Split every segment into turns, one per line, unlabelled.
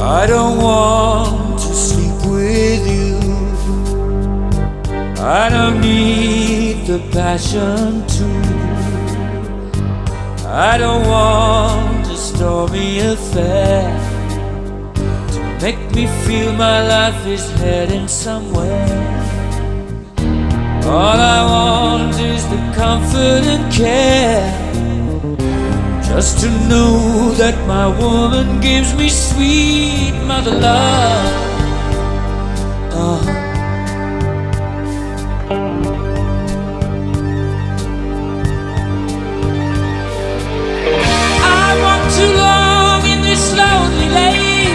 I don't want to sleep with you. I don't need the passion too. I don't want a stormy affair to make me feel my life is heading somewhere. All I want is the comfort and care, just to know that my woman gives me sweet mother love. I walked too long in this lonely lane.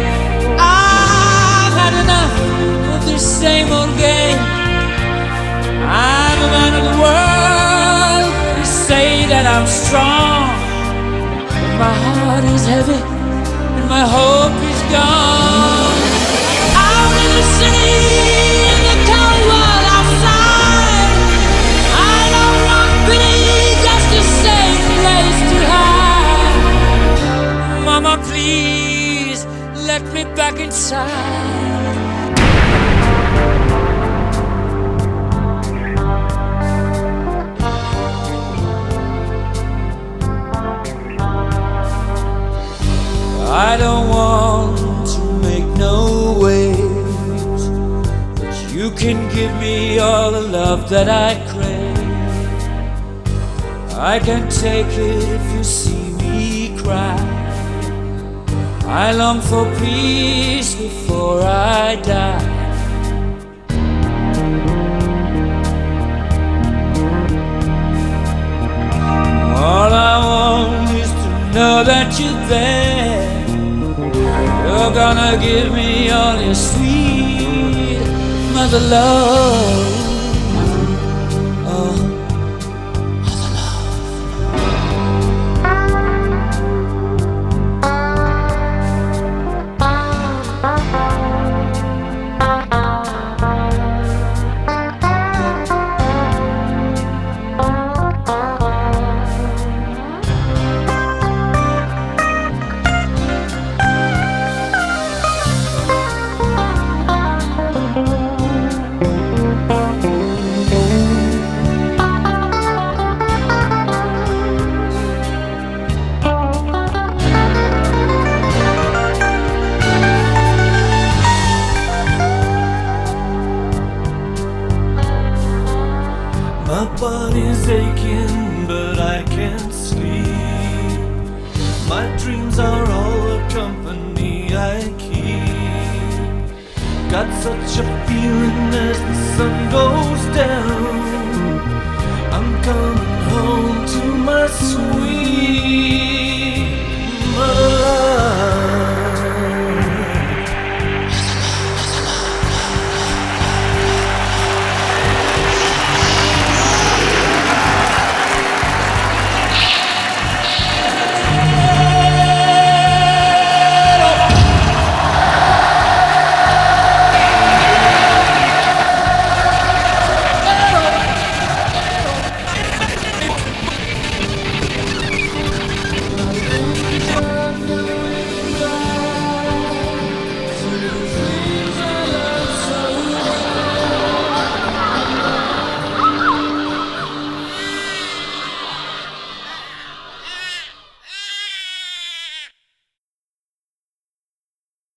I've had enough of this same old game. I'm a man of the world. They say that I'm strong, but my heart is heavy and my hope is gone. Out in the city, in the cold world outside, I don't want pity, just a safe place to hide. Mama, please let me back inside. I don't want to make no waves, but you can give me all the love that I crave. I can take it if you see me cry. I long for peace before I die. All I want is to know that you're there. You're gonna give me all your sweet mother love.
My body's aching, but I can't sleep. My dreams are all the company I keep. Got such a feeling as the sun goes down, I'm coming home to my sweet